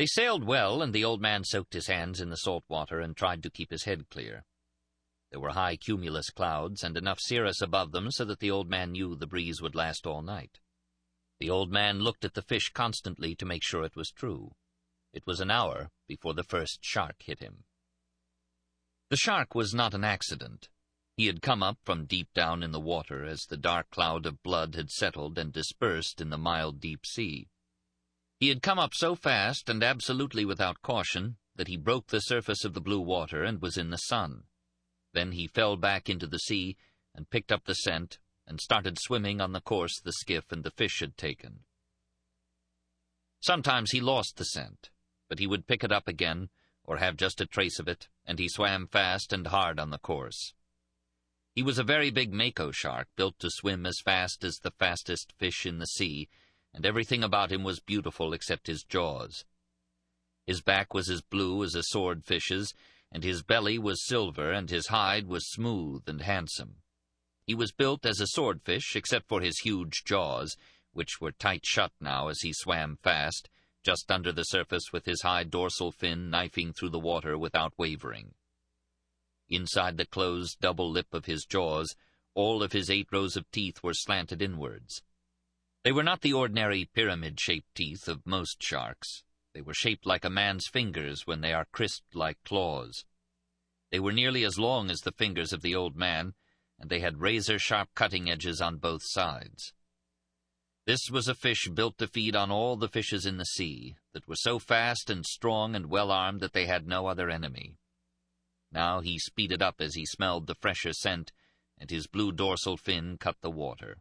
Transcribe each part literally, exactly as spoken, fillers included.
They sailed well, and the old man soaked his hands in the salt water and tried to keep his head clear. There were high cumulus clouds and enough cirrus above them so that the old man knew the breeze would last all night. The old man looked at the fish constantly to make sure it was true. It was an hour before the first shark hit him. The shark was not an accident. He had come up from deep down in the water as the dark cloud of blood had settled and dispersed in the mild deep sea. He had come up so fast and absolutely without caution that he broke the surface of the blue water and was in the sun. Then he fell back into the sea and picked up the scent and started swimming on the course the skiff and the fish had taken. Sometimes he lost the scent, but he would pick it up again or have just a trace of it, and he swam fast and hard on the course. He was a very big mako shark, built to swim as fast as the fastest fish in the sea, and everything about him was beautiful except his jaws. His back was as blue as a swordfish's, and his belly was silver, and his hide was smooth and handsome. He was built as a swordfish, except for his huge jaws, which were tight shut now as he swam fast, just under the surface with his high dorsal fin knifing through the water without wavering. Inside the closed double lip of his jaws, all of his eight rows of teeth were slanted inwards. They were not the ordinary pyramid-shaped teeth of most sharks. They were shaped like a man's fingers when they are crisped like claws. They were nearly as long as the fingers of the old man, and they had razor-sharp cutting edges on both sides. This was a fish built to feed on all the fishes in the sea, that were so fast and strong and well-armed that they had no other enemy. Now he speeded up as he smelled the fresher scent, and his blue dorsal fin cut the water.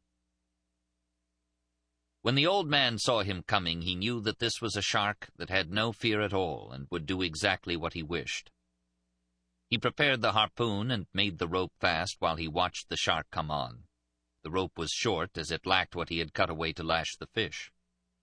When the old man saw him coming, he knew that this was a shark that had no fear at all and would do exactly what he wished. He prepared the harpoon and made the rope fast while he watched the shark come on. The rope was short, as it lacked what he had cut away to lash the fish.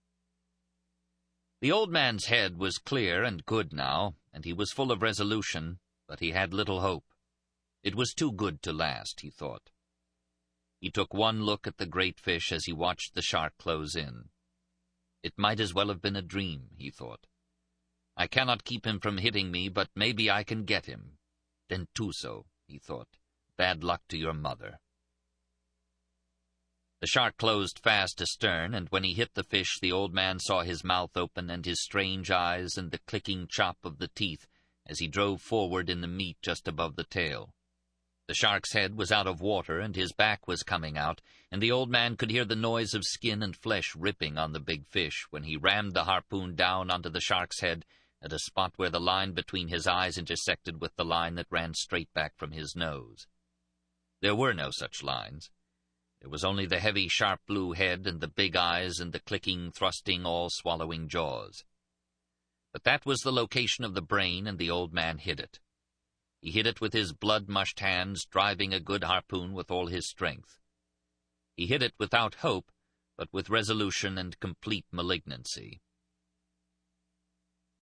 The old man's head was clear and good now, and he was full of resolution, but he had little hope. It was too good to last, he thought. He took one look at the great fish as he watched the shark close in. It might as well have been a dream, he thought. I cannot keep him from hitting me, but maybe I can get him. Then Tuso, he thought. Bad luck to your mother. The shark closed fast astern, and when he hit the fish, the old man saw his mouth open and his strange eyes and the clicking chop of the teeth as he drove forward in the meat just above the tail. The shark's head was out of water, and his back was coming out, and the old man could hear the noise of skin and flesh ripping on the big fish when he rammed the harpoon down onto the shark's head at a spot where the line between his eyes intersected with the line that ran straight back from his nose. There were no such lines. There was only the heavy, sharp blue head and the big eyes and the clicking, thrusting, all-swallowing jaws. But that was the location of the brain, and the old man hit it. He hit it with his blood-mushed hands, driving a good harpoon with all his strength. He hit it without hope, but with resolution and complete malignancy.